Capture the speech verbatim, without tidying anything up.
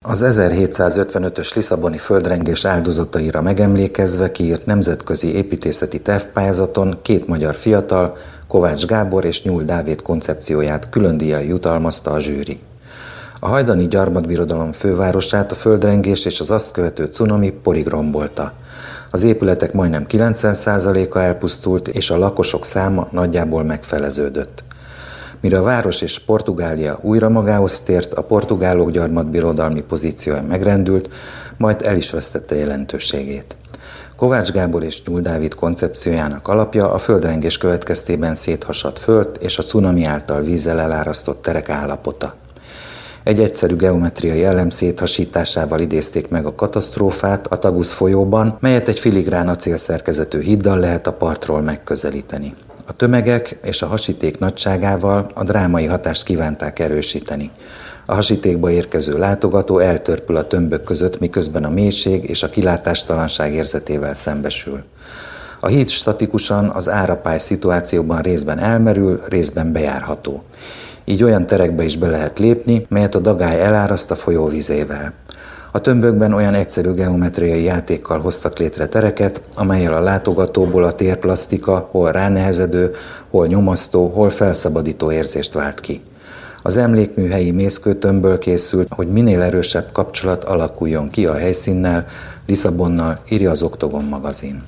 Az ezerhétszázötvenötös lisszaboni földrengés áldozataira megemlékezve kiírt nemzetközi építészeti tervpályázaton két magyar fiatal, Kovács Gábor és Nyúl Dávid koncepcióját különdíjjal jutalmazta a zsűri. A hajdani gyarmatbirodalom fővárosát a földrengés és az azt követő cunami porig rombolta. Az épületek majdnem kilencven százaléka elpusztult, és a lakosok száma nagyjából megfeleződött. Mire a város és Portugália újra magához tért, a portugálok gyarmatbirodalmi pozíciója megrendült, majd el is vesztette jelentőségét. Kovács Gábor és Nyúl Dávid koncepciójának alapja a földrengés következtében széthasadt föld és a cunami által vízzel elárasztott terek állapota. Egy egyszerű geometriai elem széthasításával idézték meg a katasztrófát a Tagus folyóban, melyet egy filigrán acélszerkezetű híddal lehet a partról megközelíteni. A tömegek és a hasíték nagyságával a drámai hatást kívánták erősíteni. A hasítékba érkező látogató eltörpül a tömbök között, miközben a mélység és a kilátástalanság érzetével szembesül. A híd statikusan az árapály szituációban részben elmerül, részben bejárható. Így olyan terekbe is be lehet lépni, melyet a dagály eláraszt a folyó vizével. A tömbökben olyan egyszerű geometriai játékkal hoztak létre tereket, amellyel a látogatóból a térplasztika hol ránehezedő, hol nyomasztó, hol felszabadító érzést vált ki. Az emlékmű helyi mészkőtömbből készült, hogy minél erősebb kapcsolat alakuljon ki a helyszínnel, Lisszabonnal, írja az Oktogon magazin.